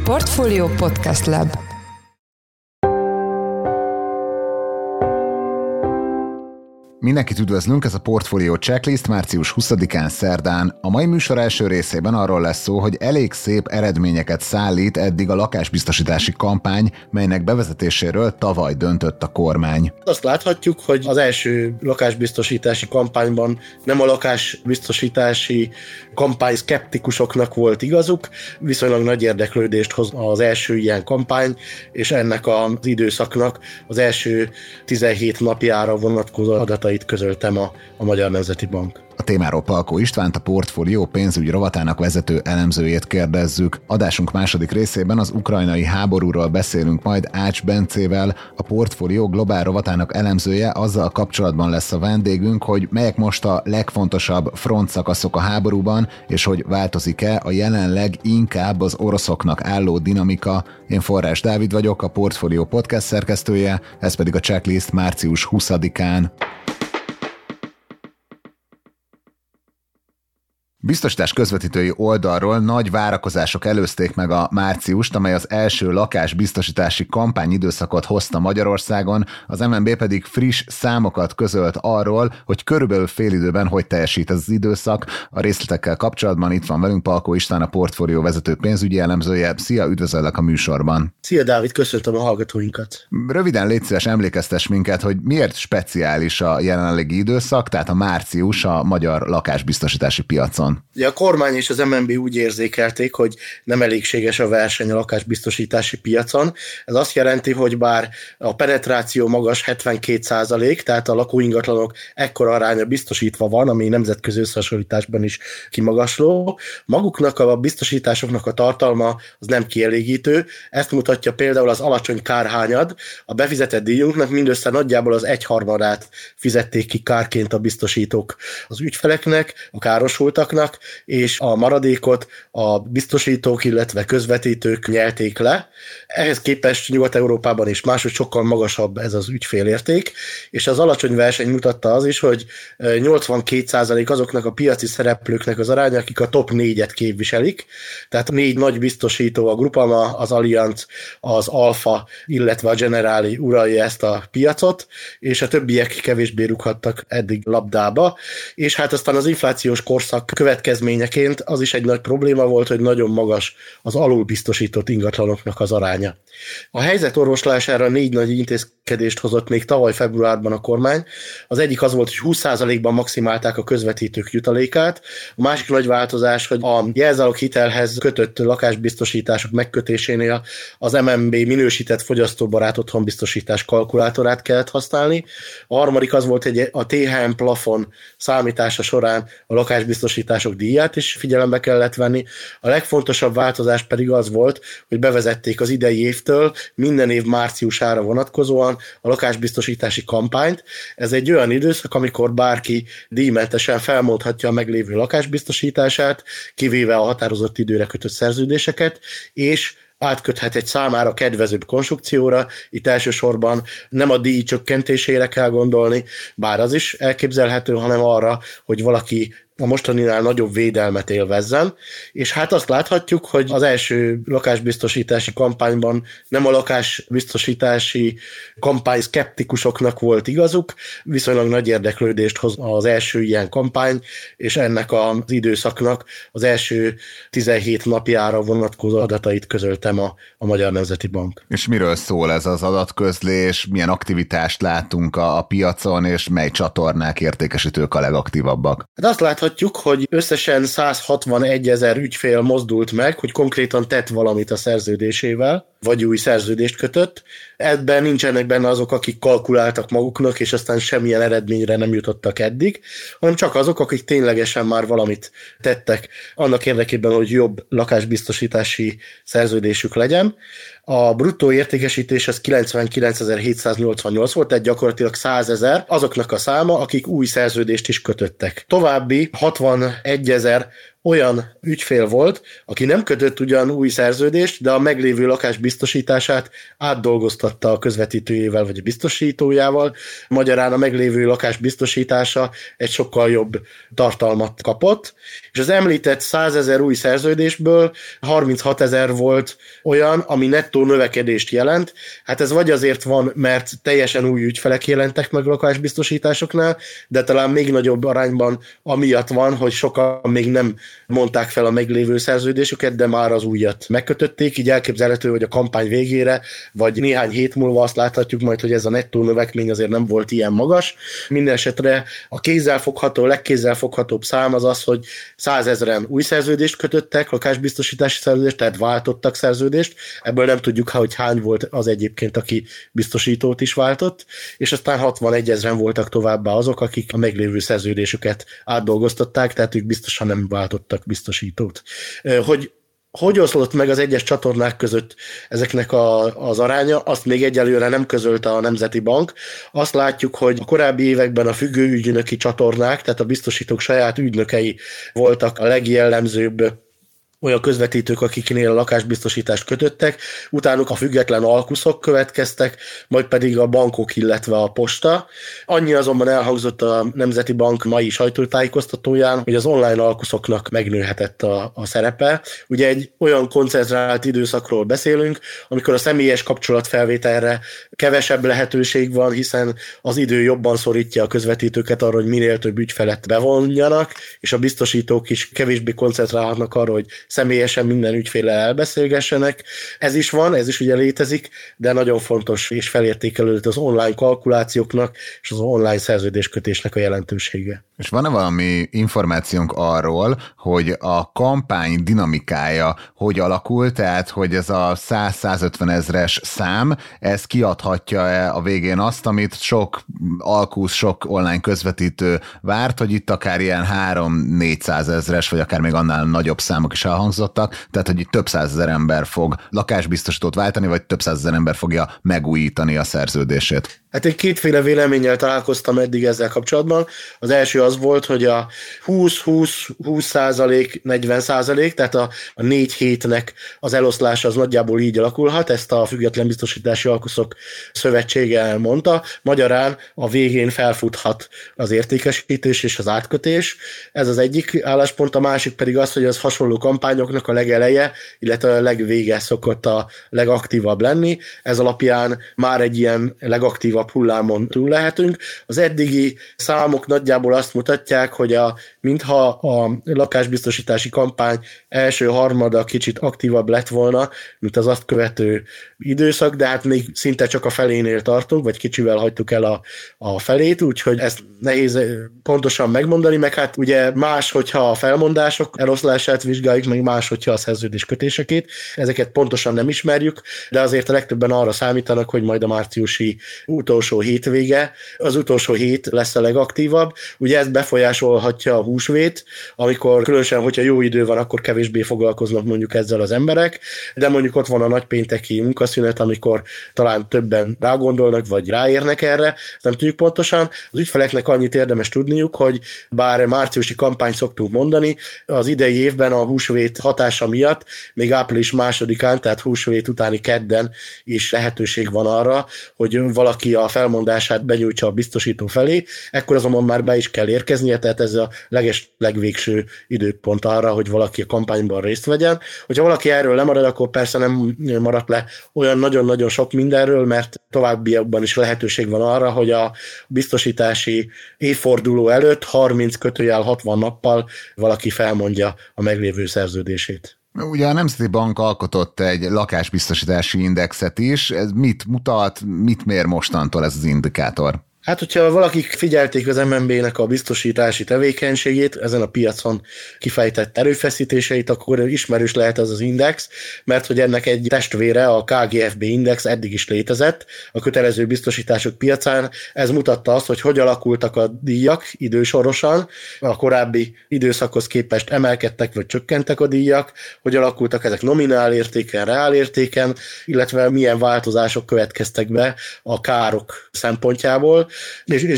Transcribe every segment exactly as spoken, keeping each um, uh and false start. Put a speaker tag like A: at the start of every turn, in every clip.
A: Portfolio Podcast Lab.
B: Mindenkit üdvözlünk, ez a Portfolio Checklist március huszadikán szerdán. A mai műsor első részében arról lesz szó, hogy elég szép eredményeket szállít eddig a lakásbiztosítási kampány, melynek bevezetéséről tavaly döntött a kormány.
C: Azt láthatjuk, hogy az első lakásbiztosítási kampányban nem a lakásbiztosítási kampány szkeptikusoknak volt igazuk, viszonylag nagy érdeklődést hoz az első ilyen kampány, és ennek az időszaknak az első tizenhét napjára vonatkozó adatait közöltem a, a Magyar Nemzeti Bank.
B: A témáról Palkó Istvánt, a Portfolio pénzügyi rovatának vezető elemzőjét kérdezzük. Adásunk második részében az ukrajnai háborúról beszélünk majd Ács Bencével, a Portfolio globál rovatának elemzője. Azzal kapcsolatban lesz a vendégünk, hogy melyek most a legfontosabb frontszakaszok a háborúban, és hogy változik-e a jelenleg inkább az oroszoknak álló dinamika. Én Forrás Dávid vagyok, a Portfolio podcast szerkesztője, ez pedig a checklist március huszadikán. Biztosítás közvetítői oldalról nagy várakozások előzték meg a márciust, amely az első lakásbiztosítási kampányidőszakot hozta Magyarországon, az em en bé pedig friss számokat közölt arról, hogy körülbelül fél időben hogy teljesít ez az időszak. A részletekkel kapcsolatban itt van velünk Palkó István, a Portfolio vezető pénzügyi elemzője. Szia, üdvözöllek a műsorban.
C: Szia Dávid, köszöntöm a hallgatóinkat.
B: Röviden légy szíves, emlékeztess minket, hogy miért speciális a jelenlegi időszak, tehát a március a magyar lakásbiztosítási piacon.
C: Ugye a kormány és az em en bé úgy érzékelték, hogy nem elégséges a verseny a lakásbiztosítási piacon. Ez azt jelenti, hogy bár a penetráció magas hetvenkét százalék, tehát a lakóingatlanok ekkora aránya biztosítva van, ami nemzetközi összehasonlításban is kimagasló, maguknak a biztosításoknak a tartalma az nem kielégítő. Ezt mutatja például az alacsony kárhányad. A befizetett díjunknak mindössze nagyjából az egyharmadát fizették ki kárként a biztosítók az ügyfeleknek, a károsultaknak, és a maradékot a biztosítók, illetve közvetítők nyelték le. Ehhez képest Nyugat-Európában is máshogy sokkal magasabb ez az ügyfélérték, és az alacsony verseny mutatta az is, hogy nyolcvankét százalék azoknak a piaci szereplőknek az aránya, akik a top négyet képviselik, tehát négy nagy biztosító, a Groupama, az Allianz, az Alfa, illetve a Generali uralja ezt a piacot, és a többiek kevésbé rúghattak eddig labdába, és hát aztán az inflációs korszak következményeként az is egy nagy probléma volt, hogy nagyon magas az alulbiztosított ingatlanoknak az aránya. A helyzet orvoslására négy nagy intézkedést hozott még tavaly februárban a kormány. Az egyik az volt, hogy húsz százalékban maximálták a közvetítők jutalékát. A másik nagy változás, hogy a jelzálog hitelhez kötött lakásbiztosítások megkötésénél az em en bé minősített fogyasztóbarát otthonbiztosítás kalkulátorát kellett használni. A harmadik az volt, hogy a té há em plafon számítása során a lakásbiztosítások díját is figyelembe kellett venni. A legfontosabb változás pedig az volt, hogy bevezették az idei évtől minden év márciusára vonatkozóan a lakásbiztosítási kampányt. Ez egy olyan időszak, amikor bárki díjmentesen felmondhatja a meglévő lakásbiztosítását, kivéve a határozott időre kötött szerződéseket, és átköthet egy számára kedvezőbb konstrukcióra. Itt elsősorban nem a díj csökkentésére kell gondolni, bár az is elképzelhető, hanem arra, hogy valaki a mostaninál nagyobb védelmet élvezzen, és hát azt láthatjuk, hogy az első lakásbiztosítási kampányban nem a lakásbiztosítási kampány szkeptikusoknak volt igazuk, viszonylag nagy érdeklődést hoz az első ilyen kampány, és ennek az időszaknak az első tizenhét napjára vonatkozó adatait közöltem a, a Magyar Nemzeti Bank.
B: És miről szól ez az adatközlés, milyen aktivitást látunk a, a piacon, és mely csatornák, értékesítők a legaktívabbak?
C: Hát azt láthatjuk, hogy összesen száz hatvanegy ezer ügyfél mozdult meg, hogy konkrétan tett valamit a szerződésével, vagy új szerződést kötött. Ebben nincsenek benne azok, akik kalkuláltak maguknak, és aztán semmilyen eredményre nem jutottak eddig, hanem csak azok, akik ténylegesen már valamit tettek annak érdekében, hogy jobb lakásbiztosítási szerződésük legyen. A bruttó értékesítés az kilencvenkilencezer-hétszáznyolcvannyolc volt, tehát gyakorlatilag százezer azoknak a száma, akik új szerződést is kötöttek. További hatvanegy ezer olyan ügyfél volt, aki nem kötött ugyan új szerződést, de a meglévő lakás biztosítását átdolgoztatta a közvetítőjével vagy a biztosítójával. Magyarán a meglévő lakás biztosítása egy sokkal jobb tartalmat kapott, és az említett százezer új szerződésből harminchat ezer volt olyan, ami nettó növekedést jelent. Hát ez vagy azért van, mert teljesen új ügyfelek jelentek meg lakásbiztosításoknál, de talán még nagyobb arányban amiatt van, hogy sokan még nem mondták fel a meglévő szerződésüket, de már az újat megkötötték, így elképzelhető, hogy a kampány végére, vagy néhány hét múlva azt láthatjuk majd, hogy ez a nettó növekmény azért nem volt ilyen magas. Minden esetre a kézzelfogható, legkézzelfoghatóbb szám az az, hogy százezren új szerződést kötöttek, lakásbiztosítási szerződést, tehát váltottak szerződést, ebből nem tudjuk, hogy hány volt az egyébként, aki biztosítót is váltott, és aztán hatvanegy ezren voltak továbbá azok, akik a meglévő szerződésüket átdolgoztatták, tehát ők biztosan nem váltottak biztosítót. Hogy hogy oszlott meg az egyes csatornák között ezeknek a, az aránya, azt még egyelőre nem közölte a Nemzeti Bank. Azt látjuk, hogy a korábbi években a függő ügynöki csatornák, tehát a biztosítók saját ügynökei voltak a legjellemzőbb olyan közvetítők, akiknél a lakásbiztosítást kötöttek, utánuk a független alkuszok következtek, majd pedig a bankok, illetve a posta. Annyi azonban elhangzott a Nemzeti Bank mai sajtótájékoztatóján, hogy az online alkuszoknak megnőhetett a, a szerepe. Ugye egy olyan koncentrált időszakról beszélünk, amikor a személyes kapcsolatfelvételre kevesebb lehetőség van, hiszen az idő jobban szorítja a közvetítőket arra, hogy minél több ügyfelet bevonjanak, és a biztosítók is kevésbé koncentrálhatnak arra, hogy személyesen minden ügyféllel elbeszélgessenek. Ez is van, ez is ugye létezik, de nagyon fontos és felértékelődött az online kalkulációknak és az online szerződéskötésnek a jelentősége.
B: És van-e valami információnk arról, hogy a kampány dinamikája hogy alakul, tehát hogy ez a száz-százötven ezres szám, ez kiadhatja-e a végén azt, amit sok alkusz, sok online közvetítő várt, hogy itt akár ilyen három-négyszáz ezres, vagy akár még annál nagyobb számok is elhangzottak, tehát hogy itt több százezer ember fog lakásbiztosítót váltani, vagy több százezer ember fogja megújítani a szerződését?
C: Hát én kétféle véleménnyel találkoztam eddig ezzel kapcsolatban. Az első az volt, hogy a húsz-húsz-húsz százalék, negyven százalék, tehát a, a négy hétnek az eloszlása az nagyjából így alakulhat, ezt a Független Biztosítási Alkuszok Szövetsége elmondta. Magyarán a végén felfuthat az értékesítés és az átkötés. Ez az egyik álláspont, a másik pedig az, hogy az hasonló kampányoknak a legeleje, illetve a legvége szokott a legaktívabb lenni. Ez alapján már egy ilyen legaktívabb hullámon túl lehetünk. Az eddigi számok nagyjából azt mutatják, hogy a, mintha a lakásbiztosítási kampány első harmada kicsit aktívabb lett volna, mint az azt követő időszak, de hát még szinte csak a felénél tartunk, vagy kicsivel hagytuk el a, a felét, úgyhogy ezt nehéz pontosan megmondani, meg hát ugye más, hogyha a felmondások eloszlását vizsgáljuk, meg más, hogyha a szerződés kötésekét. Ezeket pontosan nem ismerjük, de azért a legtöbben arra számítanak, hogy majd a márciusi utolsó hétvége, az utolsó hét lesz a legaktívabb. Ugye ez befolyásolhatja a húsvét, amikor különösen, hogyha jó idő van, akkor kevésbé foglalkoznak mondjuk ezzel az emberek, de mondjuk ott van a nagypénteki munkaszünet, amikor talán többen rágondolnak, vagy ráérnek erre, nem tudjuk pontosan. Az ügyfeleknek annyit érdemes tudniuk, hogy bár márciusi kampányt szoktunk mondani, az idei évben a húsvét hatása miatt még április másodikán, tehát húsvét utáni kedden is lehetőség van arra, hogy valaki a felmondását benyújtsa a biztosító felé, ekkor azonban már be is kell érkeznie, tehát ez a leges, legvégső időpont arra, hogy valaki a kampányban részt vegyen. Hogyha valaki erről lemarad, akkor persze nem maradt le olyan nagyon-nagyon sok mindenről, mert továbbiakban is lehetőség van arra, hogy a biztosítási évforduló előtt harminc kötőjel hatvan nappal valaki felmondja a meglévő szerződését.
B: Ugye a Nemzeti Bank alkotott egy lakásbiztosítási indexet is, ez mit mutat, mit mér mostantól ez az indikátor?
C: Hát, hogyha valakik figyelték az em en bé-nek a biztosítási tevékenységét, ezen a piacon kifejtett erőfeszítéseit, akkor ismerős lehet ez az index, mert hogy ennek egy testvére, a ká gé ef bé index eddig is létezett a kötelező biztosítások piacán. Ez mutatta azt, hogy hogy alakultak a díjak idősorosan, a korábbi időszakhoz képest emelkedtek vagy csökkentek a díjak, hogy alakultak ezek nominál értéken, reál értéken, illetve milyen változások következtek be a károk szempontjából. És, és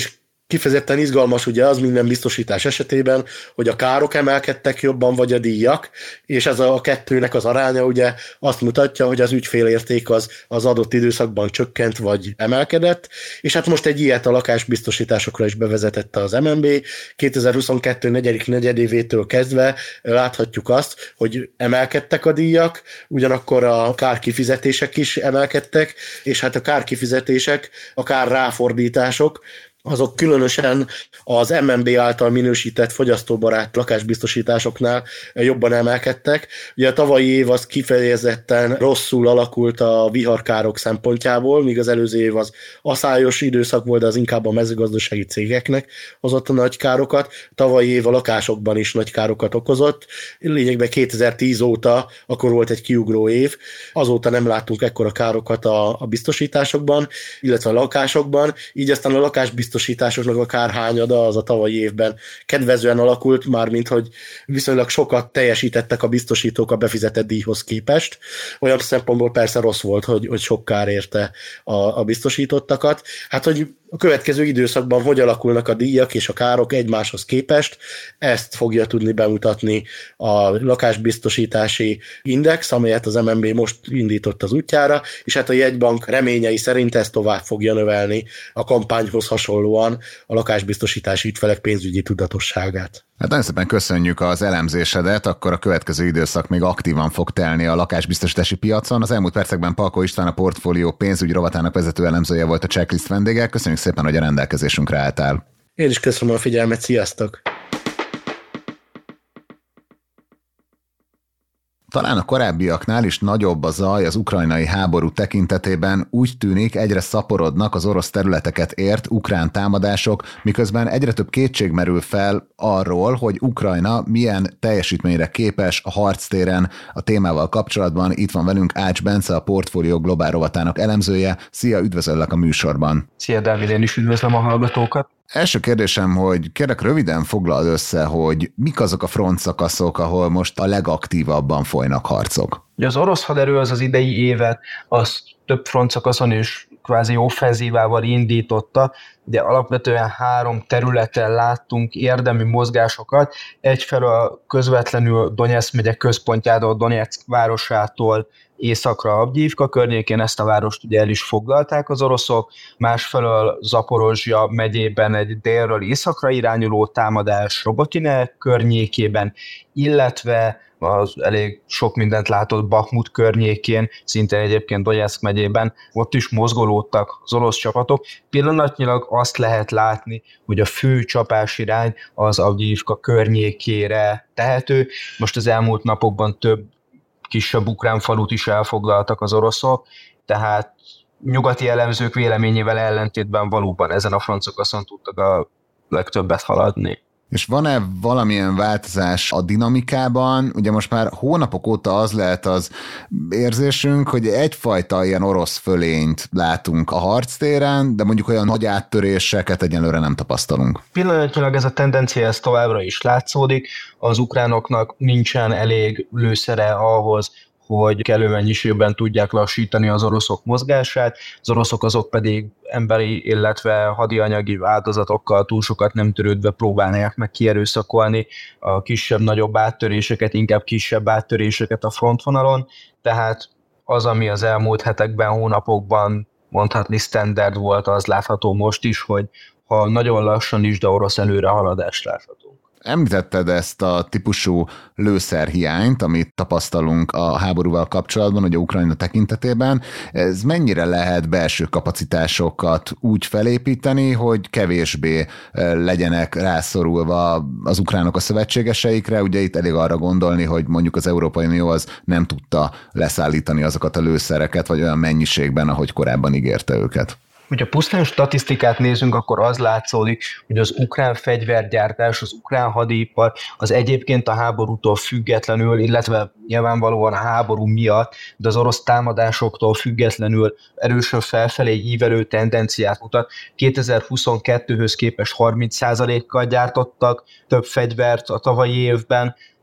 C: Kifejezetten izgalmas ugye az minden biztosítás esetében, hogy a károk emelkedtek jobban, vagy a díjak, és ez a kettőnek az aránya ugye azt mutatja, hogy az ügyfélérték az, az adott időszakban csökkent, vagy emelkedett, és hát most egy ilyet a lakásbiztosításokra is bevezetette az em en bé. kétezer-huszonkettő negyedik negyedévétől kezdve láthatjuk azt, hogy emelkedtek a díjak, ugyanakkor a kárkifizetések is emelkedtek, és hát a kárkifizetések, a kár ráfordítások, azok különösen az em en bé által minősített fogyasztóbarát lakásbiztosításoknál jobban emelkedtek. Ugye a tavalyi év az kifejezetten rosszul alakult a viharkárok szempontjából, míg az előző év az aszályos időszak volt, de az inkább a mezőgazdasági cégeknek hozott a nagy károkat. A tavalyi év a lakásokban is nagy károkat okozott. Lényegben kétezer-tíz óta akkor volt egy kiugró év. Azóta nem láttunk ekkora károkat a, a biztosításokban, illetve a lakásokban, így aztán a lakásbiztosításoknak biztosításoknak a kárhányada az a tavalyi évben kedvezően alakult, mármint hogy viszonylag sokat teljesítettek a biztosítók a befizetett díjhoz képest. Olyan szempontból persze rossz volt, hogy, hogy sok kár érte a, a biztosítottakat. Hát, hogy a következő időszakban hogy alakulnak a díjak és a károk egymáshoz képest, ezt fogja tudni bemutatni a lakásbiztosítási index, amelyet az em en bé most indított az útjára, és hát a jegybank reményei szerint ez tovább fogja növelni a kampányhoz hasonlóan a lakásbiztosítási ügyfelek pénzügyi tudatosságát.
B: Hát nagyon szépen köszönjük az elemzésedet, akkor a következő időszak még aktívan fog telni a lakásbiztosítási piacon. Az elmúlt percekben Palkó István, a Portfólió pénzügyi rovatának vezető elemzője volt a Checklist vendége. Köszönjük szépen, hogy a rendelkezésünkre álltál.
C: Én is köszönöm a figyelmet, sziasztok!
B: Talán a korábbiaknál is nagyobb a zaj az ukrajnai háború tekintetében, úgy tűnik, egyre szaporodnak az orosz területeket ért ukrán támadások, miközben egyre több kétség merül fel arról, hogy Ukrajna milyen teljesítményre képes a harctéren. A témával kapcsolatban itt van velünk Ács Bence, a Portfólió globál rovatának elemzője. Szia, üdvözöllek a műsorban!
D: Szia, Dávid, én is üdvözlöm a hallgatókat!
B: Első kérdésem, hogy kérlek röviden foglald össze, hogy mik azok a frontszakaszok, ahol most a legaktívabban folynak harcok?
D: Az orosz haderő az az idei évet, az több frontszakaszon is kvázi offenzívával indította, de alapvetően három területen láttunk érdemi mozgásokat. Egyfelől közvetlenül Donetsz megye központjától, Donetsz városától északra Avdyivka környékén, ezt a várost ugye el is foglalták az oroszok, másfelől Zaporozsja megyében egy délről északra irányuló támadás Robotine környékében, illetve az elég sok mindent látott Bakhmut környékén, szintén egyébként Donetsz megyében, ott is mozgolódtak az orosz csapatok. Pillanatnyilag azt lehet látni, hogy a fő csapás irány az Avdyivka környékére tehető. Most az elmúlt napokban több kisebb ukrán falut is elfoglaltak az oroszok, tehát nyugati elemzők véleményével ellentétben valóban ezen a frontszakaszon tudtak a legtöbbet haladni.
B: És van-e valamilyen változás a dinamikában? Ugye most már hónapok óta az lehet az érzésünk, hogy egyfajta ilyen orosz fölényt látunk a harctéren, de mondjuk olyan nagy áttöréseket egyenlőre nem tapasztalunk.
D: Pillanatnyilag ez a tendencia ez továbbra is látszódik. Az ukránoknak nincsen elég lőszere ahhoz, hogy kellő mennyiségben tudják lassítani az oroszok mozgását, az oroszok azok pedig emberi, illetve hadianyagi áldozatokkal túl sokat nem törődve próbálják meg kierőszakolni a kisebb-nagyobb áttöréseket, inkább kisebb áttöréseket a frontvonalon, tehát az, ami az elmúlt hetekben, hónapokban mondhatni standard volt, az látható most is, hogy ha nagyon lassan is, de orosz előrehaladást láthatunk.
B: Említetted ezt a típusú lőszerhiányt, amit tapasztalunk a háborúval kapcsolatban, ugye Ukrajna tekintetében. Ez mennyire lehet belső kapacitásokat úgy felépíteni, hogy kevésbé legyenek rászorulva az ukránok a szövetségeseikre? Ugye itt elég arra gondolni, hogy mondjuk az Európai Unió az nem tudta leszállítani azokat a lőszereket, vagy olyan mennyiségben, ahogy korábban ígérte őket.
D: Hogyha pusztán statisztikát nézünk, akkor az látszódik, hogy az ukrán fegyvergyártás, az ukrán hadipar az egyébként a háborútól függetlenül, illetve nyilvánvalóan a háború miatt, de az orosz támadásoktól függetlenül erősebb felfelé ívelő tendenciát mutat. kétezer-huszonkettőhöz képest harminc százalékkal gyártottak több fegyvert a tavalyi évben,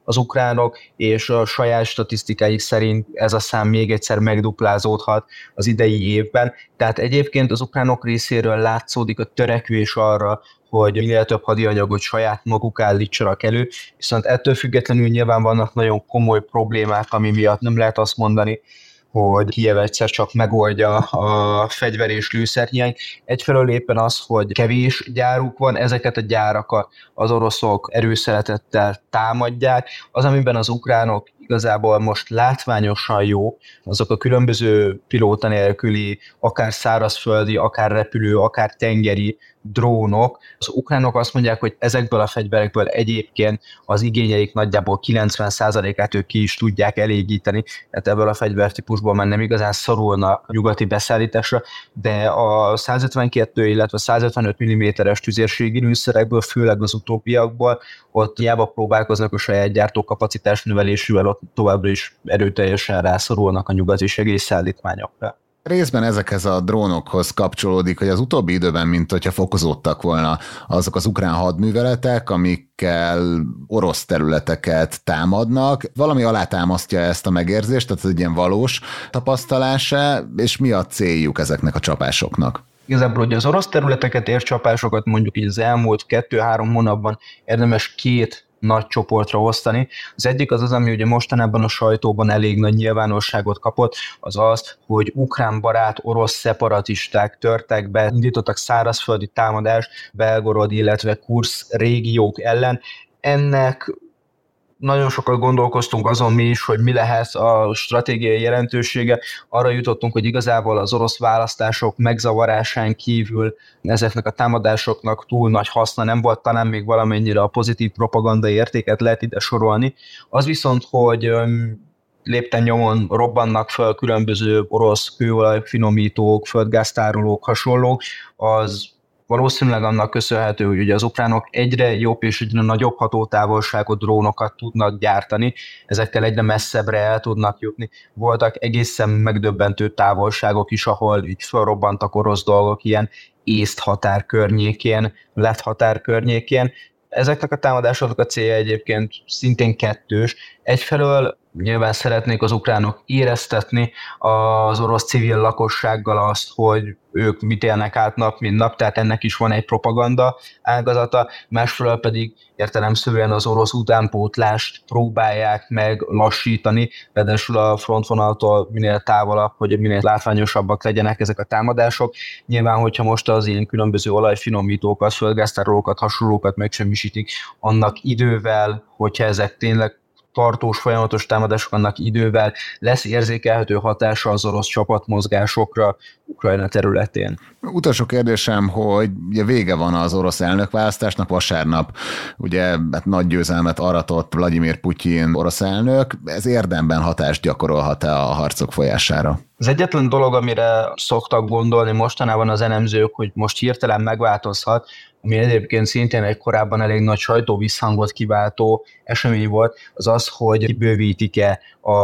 D: az ukránok, és a saját statisztikáik szerint ez a szám még egyszer megduplázódhat az idei évben. Tehát egyébként az ukránok részéről látszódik a törekvés arra, hogy minél több hadianyagot saját maguk állítsanak elő, viszont ettől függetlenül nyilván vannak nagyon komoly problémák, ami miatt nem lehet azt mondani, hogy Kijev egyszer csak megoldja a fegyver és lőszerhiány. Egyfelől éppen az, hogy kevés gyáruk van, ezeket a gyárakat az oroszok erőszeretettel támadják. Az, amiben az ukránok igazából most látványosan jó, azok a különböző pilóta nélküli, akár szárazföldi, akár repülő, akár tengeri drónok. Az ukránok azt mondják, hogy ezekből a fegyverekből egyébként az igényeik nagyjából kilencven százalékát ők ki is tudják elégíteni, tehát ebből a fegyvertípusból már nem igazán szorulnak a nyugati beszállításra, de a százötvenkettő, illetve százötvenöt milliméteres tüzérségi lőszerekből, főleg az utóbbiakból, ott hiába próbálkoznak a saját gyártókapacitás növelésével, ott továbbra is erőteljesen rászorulnak a nyugati segélyszállítmányokra.
B: Részben ezekhez a drónokhoz kapcsolódik, hogy az utóbbi időben, mint hogyha fokozódtak volna azok az ukrán hadműveletek, amikkel orosz területeket támadnak. Valami alátámasztja ezt a megérzést, tehát ez egy ilyen valós tapasztalása, és mi a céljuk ezeknek a csapásoknak?
D: Igazából, hogy az orosz területeket ért csapásokat mondjuk így az elmúlt kettő-három hónapban érdemes két nagy csoportra osztani. Az egyik az az, ami ugye mostanában a sajtóban elég nagy nyilvánosságot kapott, az az, hogy ukrán barát orosz szeparatisták törtek be, indítottak szárazföldi támadást Belgorod, illetve Kursz régiók ellen. Ennek nagyon sokat gondolkoztunk azon mi is, hogy mi lehet a stratégiai jelentősége. Arra jutottunk, hogy igazából az orosz választások megzavarásán kívül ezeknek a támadásoknak túl nagy haszna nem volt, talán még valamennyire a pozitív propaganda értéket lehet ide sorolni. Az viszont, hogy lépten nyomon robbannak fel különböző orosz kőolajfinomítók, földgáztárolók, hasonlók, az valószínűleg annak köszönhető, hogy ugye az ukránok egyre jobb és egyre nagyobb hatótávolságú drónokat tudnak gyártani, ezekkel egyre messzebbre el tudnak jutni. Voltak egészen megdöbbentő távolságok is, ahol így felrobbantak orosz dolgok, ilyen észt határ környékén, lett határ környékén. Ezeknek a támadásoknak a célja egyébként szintén kettős. Egyfelől nyilván szeretnék az ukránok éreztetni az orosz civil lakossággal azt, hogy ők mit élnek át nap, mint nap, tehát ennek is van egy propaganda ágazata, másfelől pedig értelemszerűen az orosz utánpótlást próbálják meg lassítani, például a frontvonaltól minél távolabb, hogy minél látványosabbak legyenek ezek a támadások. Nyilván, hogyha most az ilyen különböző olajfinomítókat, földgáztárolókat, hasonlókat megsemmisítik, annak idővel, hogyha ezek tényleg tartós, folyamatos támadások, annak idővel lesz érzékelhető hatása az orosz csapatmozgásokra Ukrajna területén.
B: Utolsó kérdésem, hogy ugye vége van az orosz elnökválasztásnak, vasárnap ugye hát nagy győzelmet aratott Vladimir Putyin orosz elnök, ez érdemben hatást gyakorolhat-e a harcok folyására?
D: Az egyetlen dolog, amire szoktak gondolni mostanában az elemzők, hogy most hirtelen megváltozhat, ami egyébként szintén egy korábban elég nagy sajtóvisszhangot kiváltó esemény volt, az az, hogy bővítik-e a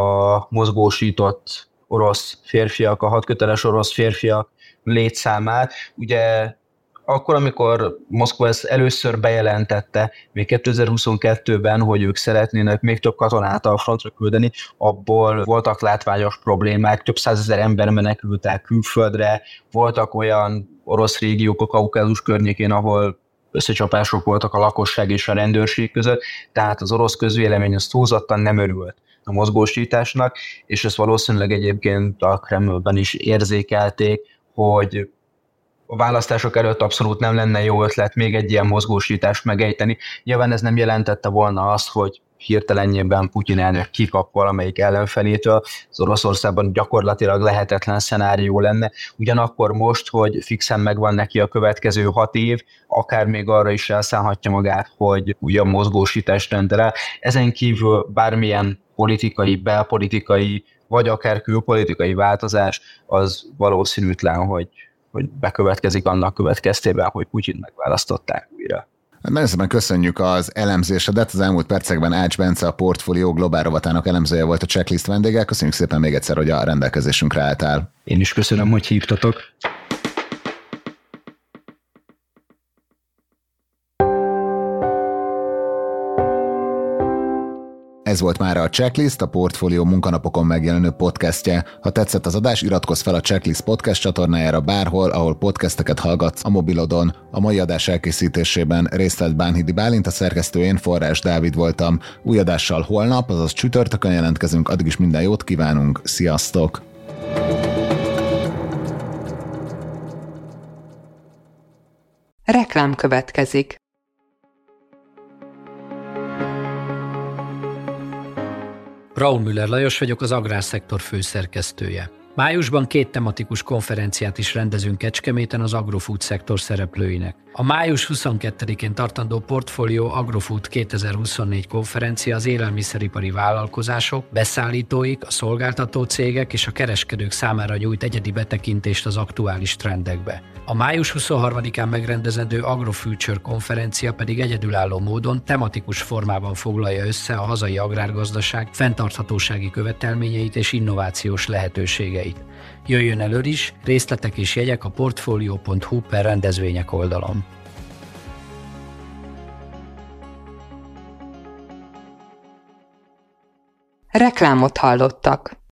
D: mozgósított orosz férfiak, a hadköteles orosz férfiak létszámát. Ugye akkor, amikor Moszkva ezt először bejelentette, még kétezer-huszonkettőben, hogy ők szeretnének még több katonát a frontra küldeni, abból voltak látványos problémák, több százezer ember menekült el külföldre, voltak olyan orosz régiók a Kaukázus környékén, ahol összecsapások voltak a lakosság és a rendőrség között, tehát az orosz közvélemény az túlzottan nem örült a mozgósításnak, és ezt valószínűleg egyébként a Kremlben is érzékelték, hogy a választások előtt abszolút nem lenne jó ötlet még egy ilyen mozgósítást megejteni. Nyilván ez nem jelentette volna azt, hogy hirtelenjében Putyin elnök kikap valamelyik ellenfelétől, az Oroszországban gyakorlatilag lehetetlen szenárió lenne. Ugyanakkor most, hogy fixen megvan neki a következő hat év, akár még arra is elszállhatja magát, hogy újabb mozgósítást rendel el. Ezen kívül bármilyen politikai, belpolitikai, vagy akár külpolitikai változás, az valószínűtlen, hogy hogy bekövetkezik annak következtében, hogy Putyin megválasztották újra.
B: Nagyon szépen köszönjük az elemzésedet. Az elmúlt percekben Ács Bence, a Portfolio globál rovatának elemzője volt a Checklist vendége. Köszönjük szépen még egyszer, hogy a rendelkezésünkre álltál.
D: Én is köszönöm, hogy hívtatok.
B: Ez volt már a Checklist, a Portfolio munkanapokon megjelenő podcastje. Ha tetszett az adás, iratkozz fel a Checklist podcast csatornájára bárhol, ahol podcasteket hallgatsz a mobilodon. A mai adás elkészítésében részt vett Bánhidi Bálint, a szerkesztő, én Forrás Dávid voltam. Új adással holnap, azaz csütörtökön jelentkezünk, addig is minden jót kívánunk, sziasztok!
A: Reklám következik.
E: Braun Müller Lajos vagyok, az Agrárszektor főszerkesztője. Májusban két tematikus konferenciát is rendezünk Kecskeméten az agrofood szektor szereplőinek. A május huszonkettedikén tartandó Portfolio Agrofood kétezer-huszonnégy konferencia az élelmiszeripari vállalkozások, beszállítóik, a szolgáltató cégek és a kereskedők számára nyújt egyedi betekintést az aktuális trendekbe. A május huszonharmadikán megrendezendő AgroFuture konferencia pedig egyedülálló módon tematikus formában foglalja össze a hazai agrárgazdaság fenntarthatósági követelményeit és innovációs lehetőségeit. Jöjjön elő is, részletek és jegyek a portfolio pont hu per rendezvények oldalon.
A: Reklámot hallottak.